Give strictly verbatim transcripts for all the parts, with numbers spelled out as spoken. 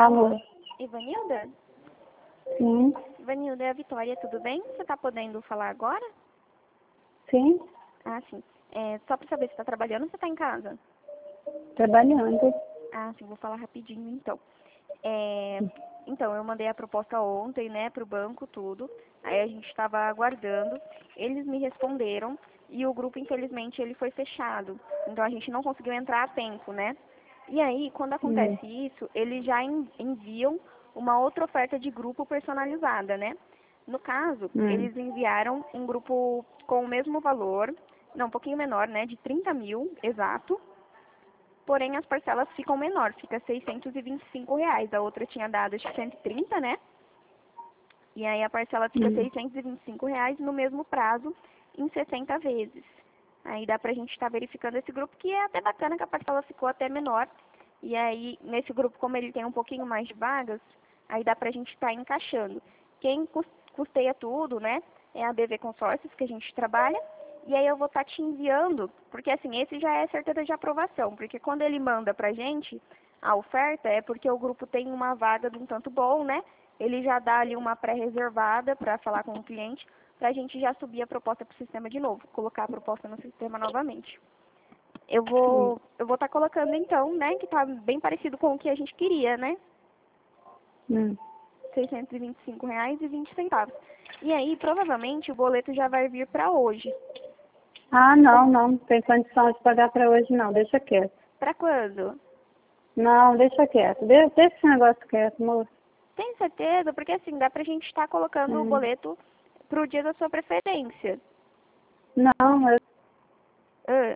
Alô? Ivanilda? Sim. Ivanilda, é a Vitória, tudo bem? Você está podendo falar agora? Sim. Ah, sim. É, só para saber se está trabalhando ou você está em casa? Trabalhando. Ah, sim, vou falar rapidinho então. É, então, eu mandei a proposta ontem, né, para o banco, tudo. Aí a gente estava aguardando. Eles me responderam e o grupo, infelizmente, ele foi fechado. Então a gente não conseguiu entrar a tempo, né? E aí, quando Hum. acontece isso, eles já en- enviam uma outra oferta de grupo personalizada, né? No caso, Hum. eles enviaram um grupo com o mesmo valor, não, um pouquinho menor, né, de trinta mil, exato. Porém, as parcelas ficam menor, fica seiscentos e vinte e cinco reais. A outra tinha dado acho que cento e trinta, né? E aí a parcela fica Hum. seiscentos e vinte e cinco reais no mesmo prazo, em sessenta vezes. Aí dá pra gente estar verificando esse grupo, que é até bacana que a parcela ficou até menor. E aí, nesse grupo, como ele tem um pouquinho mais de vagas, aí dá pra gente estar encaixando. Quem cus- custeia tudo, né, é a B V Consórcios, que a gente trabalha. E aí eu vou estar te enviando, porque assim, esse já é certeza de aprovação, porque quando ele manda pra gente a oferta, é porque o grupo tem uma vaga de um tanto bom, né? Ele já dá ali uma pré-reservada para falar com o cliente, para a gente já subir a proposta para o sistema de novo, colocar a proposta no sistema novamente. Eu Hum. vou eu vou estar colocando então, né, que está bem parecido com o que a gente queria, né? Hum. seiscentos e vinte e cinco reais e vinte centavos. E aí, provavelmente, o boleto já vai vir para hoje. Ah, não, não. Não tem condição de pagar para hoje, não. Deixa quieto. Para quando? Não, deixa quieto. De- Deixa esse negócio quieto, moço. Tem certeza? Porque assim, dá pra gente estar colocando o Hum. boleto pro dia da sua preferência. Não, eu Ah,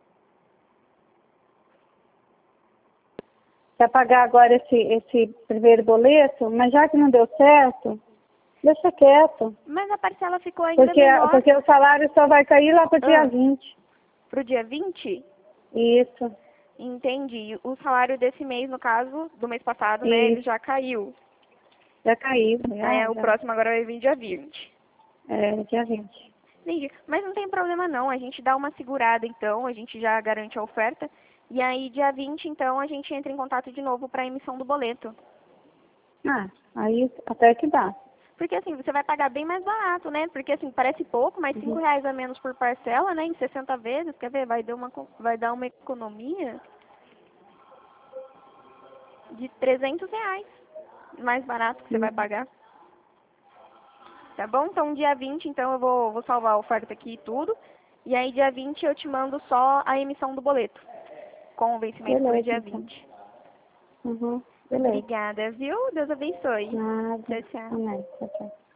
quero pagar agora esse, esse primeiro boleto, mas já que não deu certo, deixa quieto. mas a parcela ficou ainda Porque, menor. porque o salário só vai cair lá para o dia Ah, vinte. pro dia vinte? Isso, Entendi. O salário desse mês, no caso, do mês passado, né, ele isso. já caiu. Já caiu, É, já, o já. próximo agora vai vir dia vinte. É, dia vinte. Entendi. Mas não tem problema não, a gente dá uma segurada então, a gente já garante a oferta. E aí, dia vinte, então, a gente entra em contato de novo para a emissão do boleto. Ah, aí até que dá. Porque assim, você vai pagar bem mais barato, né? Porque assim, parece pouco, mas cinco Uhum. reais a menos por parcela, né? Em sessenta vezes, quer ver? Vai dar uma, co- vai dar uma economia de trezentos reais. Mais barato que você vai Uhum. pagar. Tá bom? Então, dia vinte, então, eu vou, vou salvar a oferta aqui e tudo. E aí, dia vinte, eu te mando só a emissão do boleto. Com o vencimento para o Beleza, dia então. vinte. Uhum. Beleza. Obrigada, viu? Deus abençoe. Nada. Tchau, tchau. Amém. Tchau, tchau.